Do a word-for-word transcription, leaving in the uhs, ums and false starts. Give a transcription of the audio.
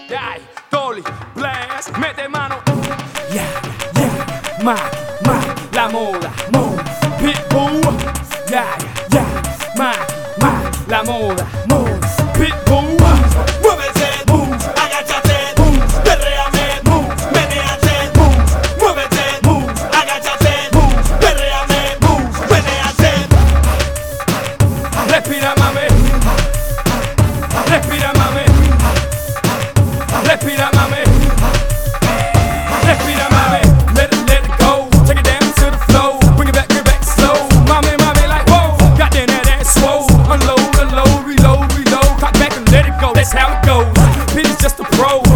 Ay, Dolly, Blast, mete mano. Yeah, yeah, Mac, Mac, La moda, Mo, Pitbull. yeah, yeah, Mac, Mac, la moda, Mo, Pitbull. Muévete, Move, agáchate, Move, perréame, Move, menéate, Move, muévete, Move, agáchate, Move, perréame, Move, menéate. Respira, mami. Respira, mami. Respira, mami. Respira, mami. Let it, let it go. Take it down to the floor. Bring it back, bring it back slow. Mami, mami, like whoa. Got that ass swole. Unload, unload, reload, reload. Cock back and let it go. That's how it goes. Pete is just a pro.